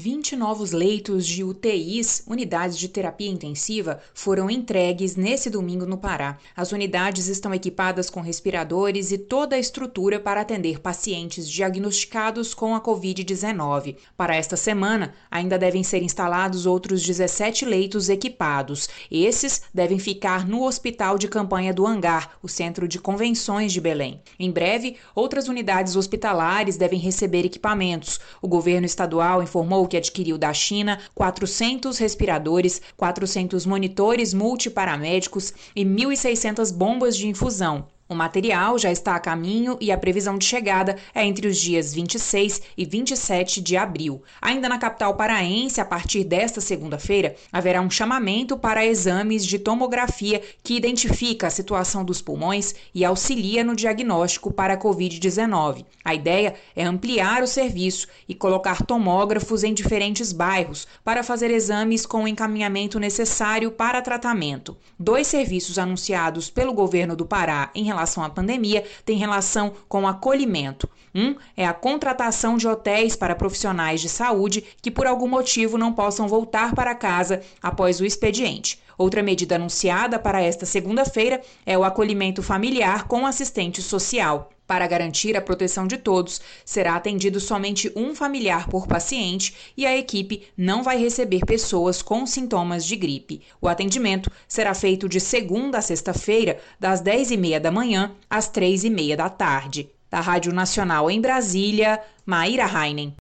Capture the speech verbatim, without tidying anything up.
vinte novos leitos de U T Is, unidades de terapia intensiva, foram entregues nesse domingo no Pará. As unidades estão equipadas com respiradores e toda a estrutura para atender pacientes diagnosticados com a covid dezenove. Para esta semana, ainda devem ser instalados outros dezessete leitos equipados. Esses devem ficar no Hospital de Campanha do Hangar, o Centro de Convenções de Belém. Em breve, outras unidades hospitalares devem receber equipamentos. O governo estadual informou que adquiriu da China quatrocentos respiradores, quatrocentos monitores multiparamédicos e mil e seiscentas bombas de infusão. O material já está a caminho e a previsão de chegada é entre os dias vinte e seis e vinte e sete de abril. Ainda na capital paraense, a partir desta segunda-feira, haverá um chamamento para exames de tomografia que identifica a situação dos pulmões e auxilia no diagnóstico para a covid dezenove. A ideia é ampliar o serviço e colocar tomógrafos em diferentes bairros para fazer exames com o encaminhamento necessário para tratamento. Dois serviços anunciados pelo governo do Pará em relação relação à pandemia tem relação com acolhimento. Um é a contratação de hotéis para profissionais de saúde que por algum motivo não possam voltar para casa após o expediente. Outra medida anunciada para esta segunda-feira é o acolhimento familiar com assistente social. Para garantir a proteção de todos, será atendido somente um familiar por paciente e a equipe não vai receber pessoas com sintomas de gripe. O atendimento será feito de segunda a sexta-feira, das dez e meia da manhã às três e meia da tarde. Da Rádio Nacional em Brasília, Maíra Heinen.